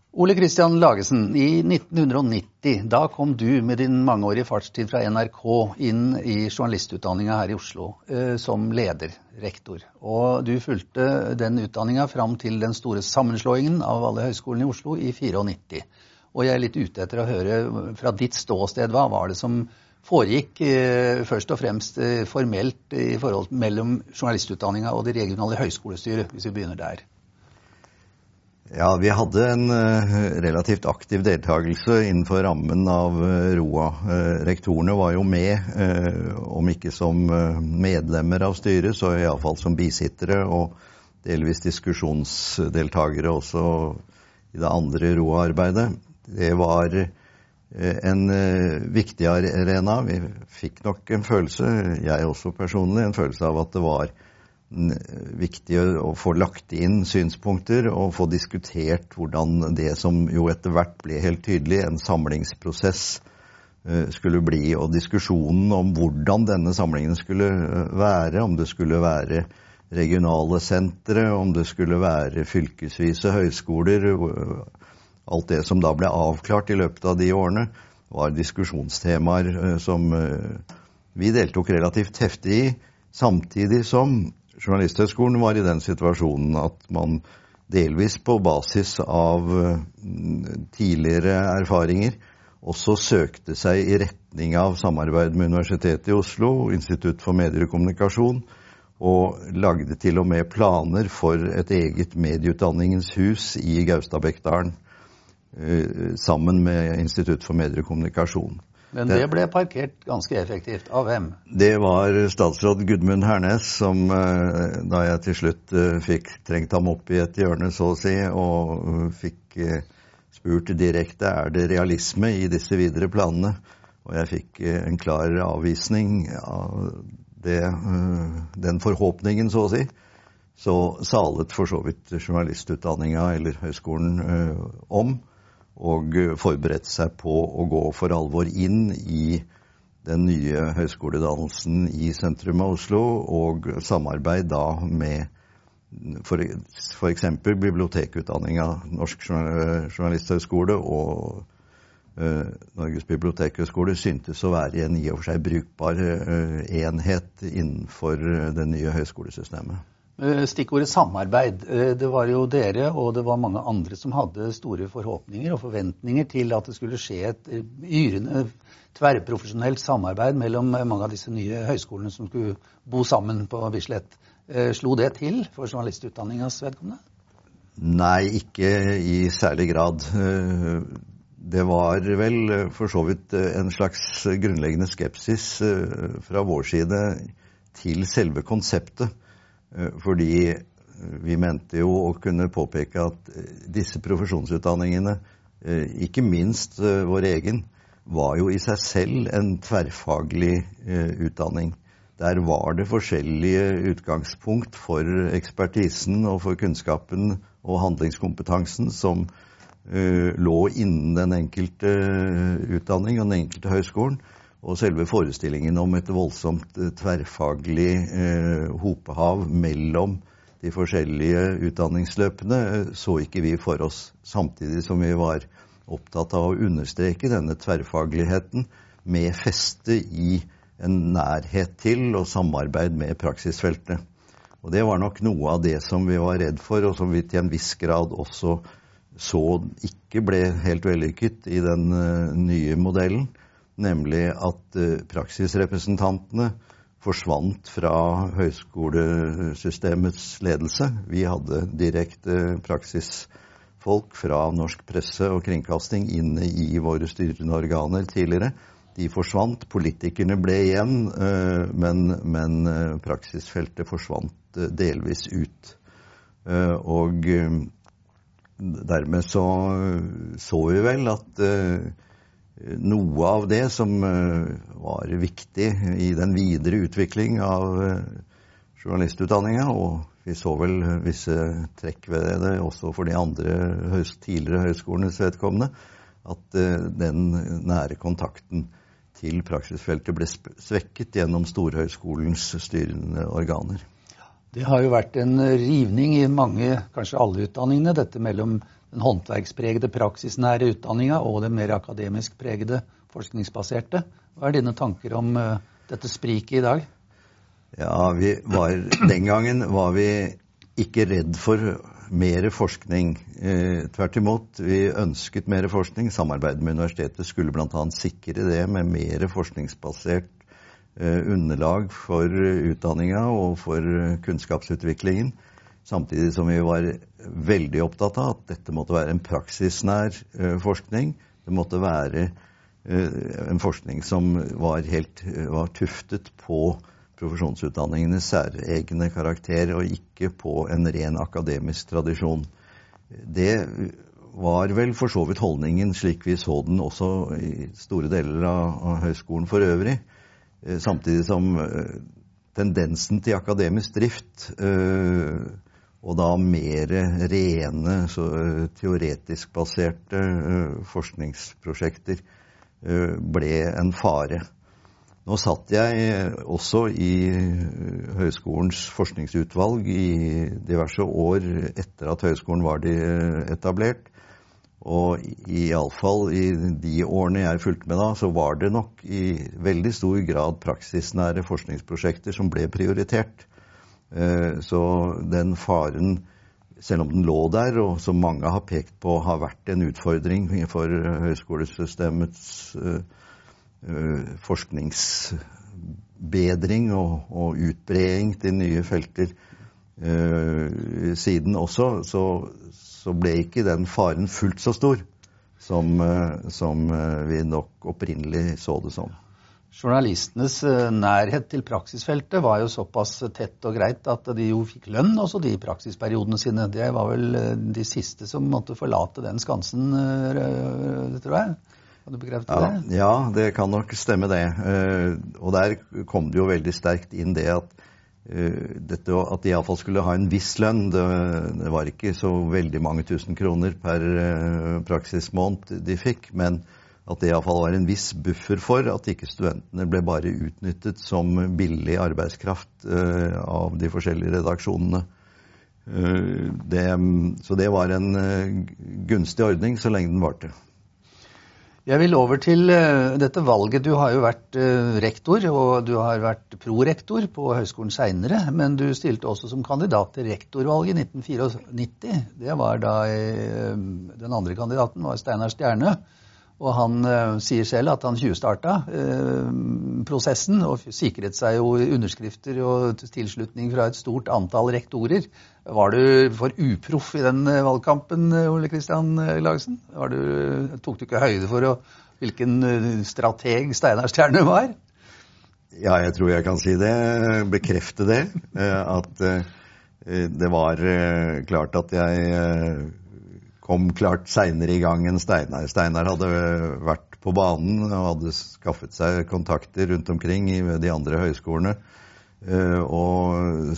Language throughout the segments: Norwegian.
Ole Kristian Lagesen, i 1990, da kom du med din mangeårige fartstid fra NRK inn i journalistutdanningen her i Oslo som leder, rektor. Og du fulgte den utdanningen fram til den store sammenslåingen av alle høyskolene i Oslo i 94. Og jeg er litt ute etter å høre fra ditt ståsted, hva var det som foregikk først og fremst formelt i forhold mellom journalistutdanningen og det regionale høyskolestyret, hvis vi begynner der? Ja, vi hadde en relativt aktiv deltagelse innenfor rammen av ROA. Rektorene var jo med, om ikke som medlemmer av styret, så i alle fall som bisittere og delvis diskusjonsdeltagere også i det andre ROA-arbeidet. Det var en viktig arena. Vi fikk nok en følelse, jeg også personlig, en følelse av at det var viktig å få lagt inn synspunkter og få diskutert hvordan det som jo etter hvert ble helt tydelig en samlingsprosess skulle bli, og diskusjonen om hvordan denne samlingen skulle være, om det skulle være regionale sentre, om det skulle være fylkesvise høyskoler, alt det som da ble avklart i løpet av de årene var diskusjonstemaer som vi deltok relativt heftig i, samtidig som Journalisthøgskolen var i den situasjonen at man delvis på basis av tidligere erfaringer også søkte seg i retning av samarbeid med Universitetet i Oslo, Institutt for medier og kommunikasjon, og lagde til og med planer for et eget medieutdanningens hus i Gaustabekdalen sammen med Institutt for medier og kommunikasjon. Men det ble parkert ganske effektivt. Av hvem? Det var statsråd Gudmund Hernes som, da jeg til slutt fikk trengt ham opp i et hjørne, så å si, og fikk spurt direkte, er det realisme i disse videre planene? Og jeg fikk en klar avvisning av den forhåpningen, så å si. Så salet for så vidt journalistutdanningen eller høyskolen om, og forberedte seg på å gå for alvor inn i den nye høyskoledannelsen i sentrum av Oslo, og samarbeid da med for eksempel bibliotekutdanningen, Norsk Journalisthøgskole og Norges Bibliotekhøgskole syntes å være en i og for seg brukbar enhet innenfor det nye høyskolesystemet. Stikkordet samarbeid. Det var jo dere og det var mange andre som hadde store forhåpninger og forventninger til at det skulle skje et yrende, tverrprofesjonelt samarbeid mellom mange av disse nye høyskolene som skulle bo sammen på Bislett. Slo det til for journalistutdanningens vedkommende? Nei, ikke i særlig grad. Det var vel for så vidt en slags grunnleggende skepsis fra vår side til selve konseptet. Fordi vi mente jo å kunne påpeke at disse profesjonsutdanningene, ikke minst vår egen, var jo i seg selv en tverrfaglig utdanning. Der var det forskjellige utgangspunkt for ekspertisen og for kunnskapen og handlingskompetansen som lå innen den enkelte utdanning og den enkelte høyskolen. Og selve forestillingen om et voldsomt tverrfaglig hopehav mellom de forskjellige utdanningsløpene så ikke vi for oss, samtidig som vi var opptatt av å understreke denne tverrfagligheten med feste i en nærhet til og samarbeid med praksisfeltet. Og det var nok noe av det som vi var redd for, og som vi til en viss grad også så ikke ble helt vellykket i den nye modellen. Nemlig at praksisrepresentantene forsvant fra høyskolesystemets ledelse. Vi hadde direkte praksisfolk fra norsk presse og kringkasting inne i våre styrende organer tidligere. De forsvant, politikerne ble igjen, men praksisfeltet forsvant delvis ut. Og dermed så vi vel at noe av det som var viktig i den videre utvikling av journalistutdanningen, og vi så vel visse trekk ved det også for de andre tidligere høyskolenes vedkommende, at den nære kontakten til praksisfeltet ble svekket gjennom Storhøyskolens styrende organer. Det har jo vært en rivning i mange, kanskje alle utdanningene, dette mellom den håndverkspregede praksisnære utdanninga og den mer akademisk pregede forskningsbaserte. Hva dine tanker om dette spriket i dag? Ja, den gangen var vi ikke redd for mer forskning. Tvert imot, vi ønsket mer forskning. Samarbeidet med universitetet skulle blant annet sikre det med mer forskningsbasert underlag for utdanninga og for kunnskapsutviklingen. Samtidig som vi var veldig opptatt av at dette måtte være en praksisnær forskning. Det måtte være en forskning som var tuftet på profesjonsutdanningenes særegne karakter og ikke på en ren akademisk tradisjon. Det var vel for så vidt holdningen slik vi så den også i store deler av høyskolen for øvrig. Samtidig som tendensen til akademisk drift og da mer rene, teoretisk baserte forskningsprosjekter ble en fare. Nå satt jeg også i høyskolens forskningsutvalg i diverse år etter at høyskolen var etablert. Og i alle fall i de årene jeg fulgte med da, så var det nok i veldig stor grad praksisnære forskningsprosjekter som ble prioritert. Så den faren, selv om den lå der, og som mange har pekt på, har vært en utfordring for høyskolesystemets forskningsbedring og utbreding til nye felter siden også, så ble ikke den faren fullt så stor som vi nok opprinnelig så det som. Journalistenes nærhet til praksisfeltet var jo såpass tett og greit at de jo fikk lønn også de praksisperiodene sine. Det var vel de siste som måtte forlate den skansen, tror jeg. Kan du bekrefte det? Ja, det kan nok stemme det. Og der kom det jo veldig sterkt inn det at at de i alle fall skulle ha en viss lønn. Det var ikke så veldig mange tusen kroner per praksismåned de fikk, men at det i alle fall var en viss buffer for at ikke studentene ble bare utnyttet som billig arbeidskraft av de forskjellige redaksjonene. Så det var en gunstig ordning så lenge den varte. Jeg vil over til dette valget. Du har jo vært rektor, og du har vært prorektor på høyskolen senere, men du stilte også som kandidat til rektorvalget i 1994. Det var da den andre kandidaten var Steinar Stjerne, og han sier selv at han tjuvstartet prosessen og sikret seg jo underskrifter og tilslutning fra et stort antall rektorer. Var du for uproff i den valgkampen, Ole Kristian Lagesen? Tok du ikke høyde for hvilken strateg Steinar Stjerne var? Ja, jeg tror jeg kan si det, bekrefte det, at det var klart at jeg kom klart senere i gang enn Steinar. Steinar hadde vært på banen og hadde skaffet seg kontakter rundt omkring i de andre høyskolene og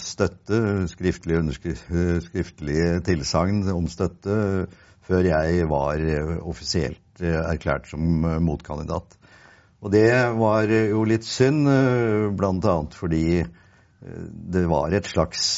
skriftlige tilsagn om støtte før jeg var offisielt erklært som motkandidat. Og det var jo litt synd, blant annet fordi det var et slags,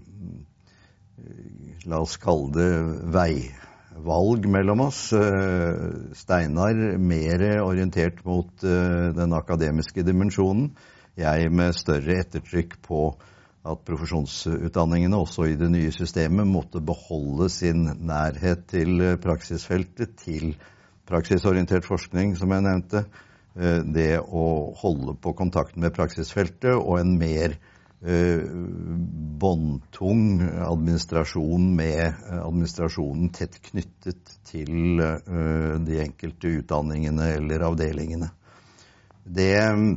la oss kalle det veivalg mellom oss. Steinar mer orientert mot den akademiske dimensjonen. Jeg med større ettertrykk på at profesjonsutdanningene også i det nye systemet måtte beholde sin nærhet til praksisfeltet, til praksisorientert forskning, som jeg nevnte. Det å holde på kontakten med praksisfeltet og en mer båndtung administrasjon med administrasjonen tett knyttet til de enkelte utdanningene eller avdelingene. Det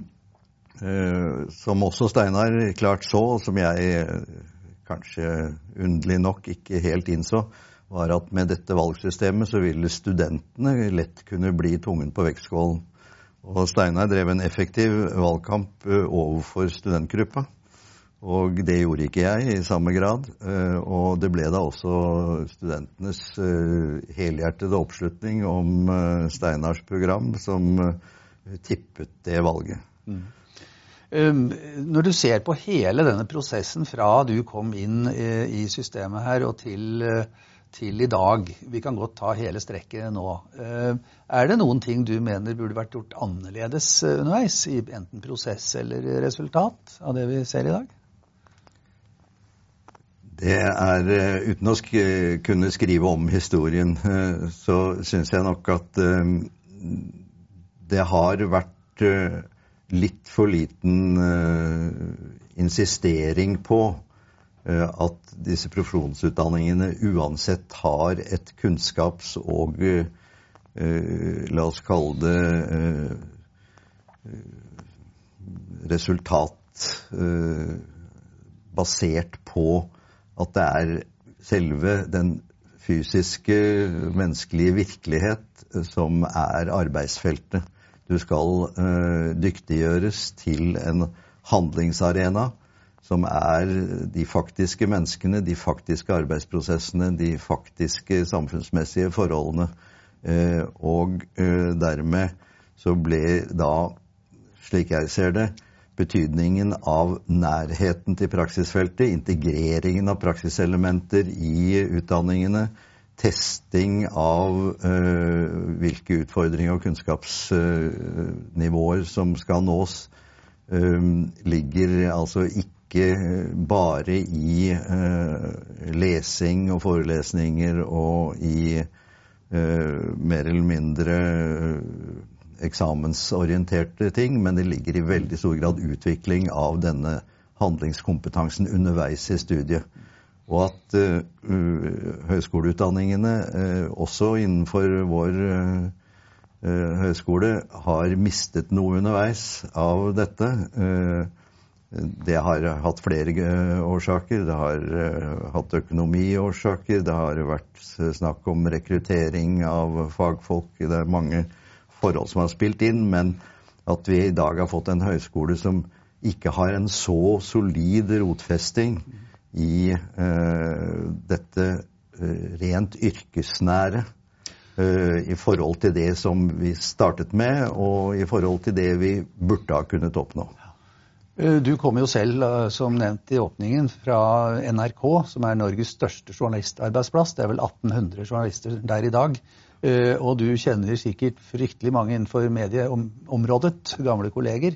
som også Steinar klart så, og som jeg kanskje underlig nok ikke helt innså, var at med dette valgsystemet så ville studentene lett kunne bli tungen på vektskålen. Og Steinar drev en effektiv valgkamp overfor studentgruppa. Og det gjorde ikke jeg i samme grad, og det ble da også studentenes helhjertede oppslutning om Steinars program som tippet det valget. Når du ser på hele denne prosessen fra du kom inn i systemet her og til i dag, vi kan godt ta hele strekket nå, det noen ting du mener burde vært gjort annerledes underveis i enten prosess eller resultat av det vi ser i dag? Det uten å kunne skrive om historien, så synes jeg nok at det har vært litt for liten insistering på at disse profesjonsutdanningene uansett har et kunnskaps- og la oss kalle det resultat basert på at det selve den fysiske, menneskelige virkelighet som arbeidsfeltet. Du skal dyktiggjøres til en handlingsarena som de faktiske menneskene, de faktiske arbeidsprosessene, de faktiske samfunnsmessige forholdene. Og dermed så ble da, slik jeg ser det, betydningen av nærheten til praksisfeltet, integreringen av praksiselementer i utdanningene, testing av hvilke utfordringer og kunnskapsnivåer som skal nås, ligger altså ikke bare i lesing og forelesninger og i mer eller mindre eksamensorienterte ting, men det ligger i veldig stor grad utvikling av denne handlingskompetansen underveis i studiet. Og at høyskoleutdanningene, også innenfor vår høyskole, har mistet noe underveis av dette. Det har hatt flere årsaker. Det har hatt økonomiårsaker. Det har vært snakk om rekruttering av fagfolk. Det mange forhold som har spilt inn, men at vi i dag har fått en høyskole som ikke har en så solid rotfesting i dette rent yrkesnære i forhold til det som vi startet med, og i forhold til det vi burde ha kunnet oppnå. Du kommer jo selv, som nevnt i åpningen, fra NRK, som Norges største journalistarbeidsplass. Det vel 1800 journalister der i dag. Og du kjenner sikkert fryktelig mange innenfor medieområdet, gamle kolleger.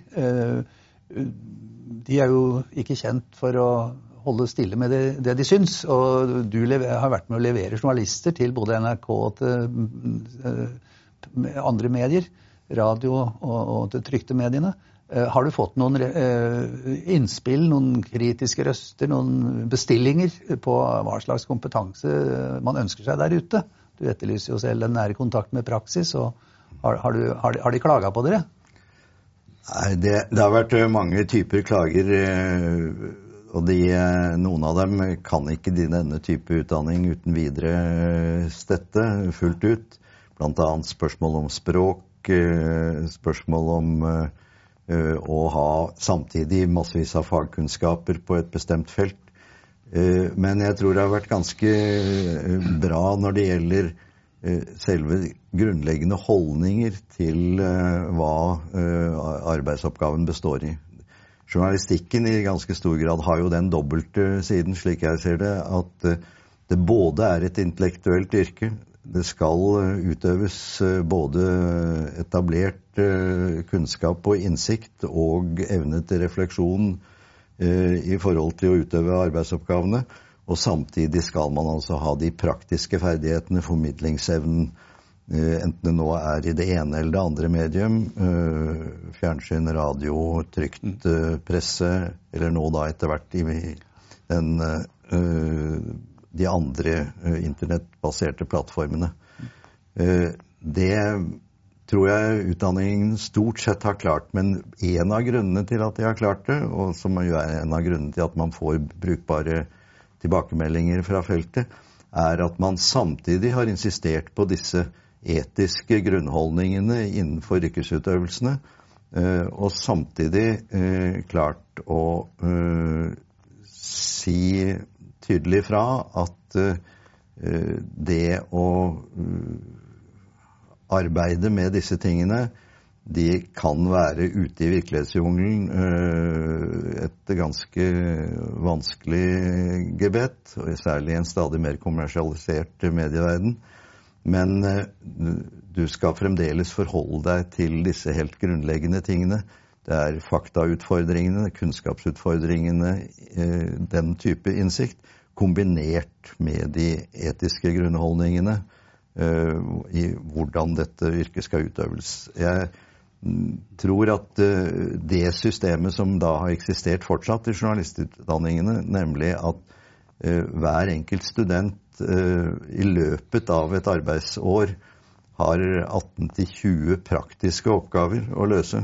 De jo ikke kjent for å holde stille med det de syns, og du har vært med å levere journalister til både NRK og til andre medier, radio og til trykte mediene. Har du fått noen innspill, noen kritiske røster, noen bestillinger på hva slags kompetanse man ønsker seg der ute? Du etterlyser jo selv en nære kontakt med praksis, og har de klaget på dere? Nei, det har vært mange typer klager, og noen av dem kan ikke denne type utdanning uten videre stette fullt ut. Blant annet spørsmål om språk, spørsmål om å ha samtidig massevis av fagkunnskaper på et bestemt felt. Men jeg tror det har vært ganske bra når det gjelder selve grunnleggende holdninger til hva arbeidsoppgaven består i. Journalistikken i ganske stor grad har jo den dobbelte siden, slik jeg ser det, at det både et intellektuelt yrke, det skal utøves både etablert kunnskap og innsikt og evne til refleksjon i forhold til å utøve arbeidsoppgavene, og samtidig skal man altså ha de praktiske ferdighetene, formidlingsevnen, enten det nå i det ene eller det andre medium, fjernsyn, radio, trykt presse, eller nå da etter hvert i de andre internettbaserte plattformene. Det tror jeg utdanningen stort sett har klart, men en av grunnene til at de har klart det, og som jo en av grunnene til at man får brukbare tilbakemeldinger fra feltet, at man samtidig har insistert på disse etiske grunnholdningene innenfor yrkesutøvelsene, og samtidig klart å si tydelig fra at det å arbeide med disse tingene de kan være ute i virkelighetsjungelen et ganske vanskelig gebet, og særlig i en stadig mer kommersialisert medieverden. Men du skal fremdeles forholde deg til disse helt grunnleggende tingene. Det faktautfordringene, kunnskapsutfordringene, den type innsikt, kombinert med de etiske grunnholdningene i hvordan dette yrket skal utøves. Jeg tror at det systemet som da har eksistert fortsatt i journalistutdanningene, nemlig at hver enkelt student i løpet av et arbeidsår har 18-20 praktiske oppgaver å løse,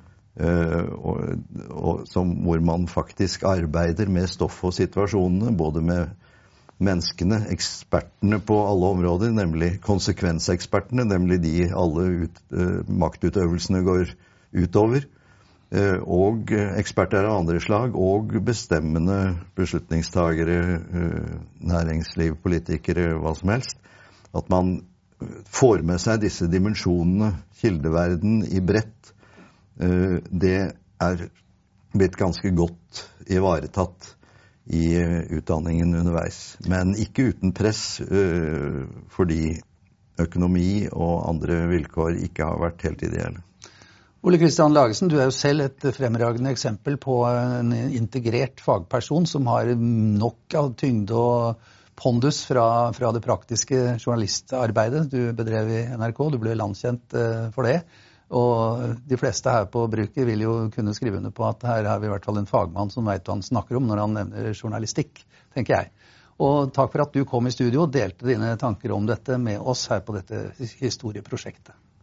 hvor man faktisk arbeider med stoff og situasjonene, både med menneskene, ekspertene på alle områder, nemlig konsekvensekspertene, nemlig de alle maktutøvelsene går utover, og eksperter av andre slag, og bestemmende beslutningstagere, næringsliv, politikere, hva som helst, at man får med seg disse dimensjonene, kildeverden i bredt, det blitt ganske godt ivaretatt i utdanningen underveis. Men ikke uten press, fordi økonomi og andre vilkår ikke har vært helt ideelle. Ole Kristian Lagesen, du jo selv et fremragende eksempel på en integrert fagperson som har nok av tyngde og pondus fra det praktiske journalistarbeidet du bedrev i NRK. Du ble landkjent for det. Og de fleste her på bruket vil jo kunne skrive under på at her har vi i hvert fall en fagmann som vet hva han snakker om når han nevner journalistikk, tenker jeg. Og takk for at du kom i studio og delte dine tanker om dette med oss her på dette historieprosjektet.